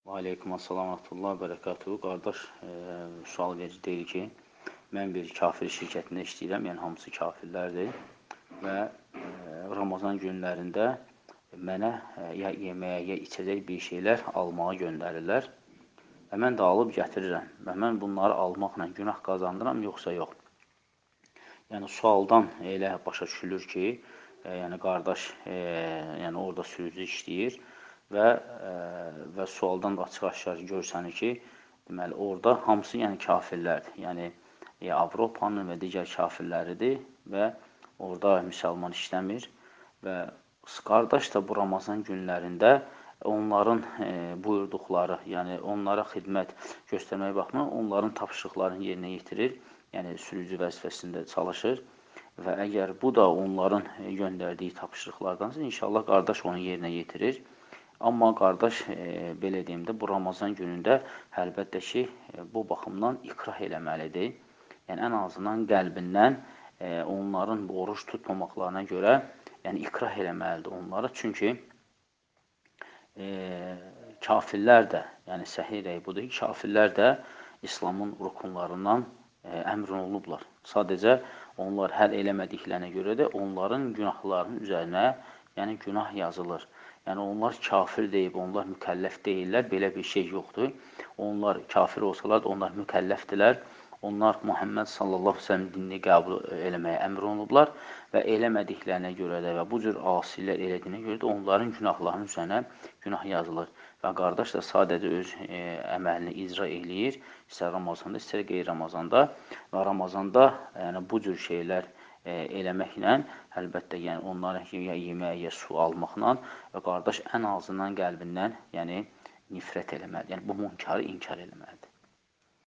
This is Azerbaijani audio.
Aleykum assalam, rahmetullah, bərəkatuhu. Qardaş, sual verici deyil ki, mən bir kafir şirkətində işləyirəm, yəni hamısı kafirlərdir və Ramazan günlərində mənə ya yeməyə, ya içəcək bir şeylər almağa göndərirlər və mən də alıb gətirirəm və mən bunları almaqla günah qazandıram, yoxsa yox? Yəni, sualdan elə başa düşülür ki, yəni qardaş yəni orada sürücü işləyir və sualdan da açıq-aşkar görsənir ki, deməli, orada hamısı yəni kafirlərdir. Yəni, Avropanın və digər kafirləridir və orada müsəlman işləmir və qardaş da bu Ramazan günlərində onların buyurduqları, yəni onlara xidmət göstərməyə baxma, onların tapşırıqlarını yerinə yetirir, yəni sürücü vəzifəsində çalışır və əgər bu da onların göndərdiyi tapşırıqlardansa, inşallah qardaş onu yerinə yetirir. Amma qardaş, belə deyim də, bu Ramazan günündə əlbəttə ki, bu baxımdan ikrah eləməlidir. Yəni, ən azından qəlbindən onların bu oruç tutmamaqlarına görə yəni, ikrah eləməlidir onlara. Çünki kafirlər də, yəni səhih rəy budur ki, kafirlər də İslamın rukunlarından əmr olunublar. Sadəcə, onlar hər eləmədiklərinə görə də onların günahlarının üzərinə yəni günah yazılır. Yəni, onlar kafir deyib, onlar mükəlləf deyirlər, belə bir şey yoxdur. Onlar kafir olsalar da onlar mükəlləfdirlər. Onlar Muhammed sallallahu əleyhi və səlləm dinini qəbul eləməyə əmr olunublar və eləmədiklərinə görə də və bu cür asilər elədiyinə görə də onların günahlarının üzərinə günah yazılır. Və qardaş da sadəcə öz əməlini icra eləyir, istər Ramazanda, istər qeyri-Ramazanda və Ramazanda yəni, bu cür şeylər eləməklə, əlbəttə, yəni onlara ya yemək, ya su almaqla və qardaş ən azından qəlbindən, yəni nifrət eləməlidir. Yəni bu münkarı inkar eləməlidir.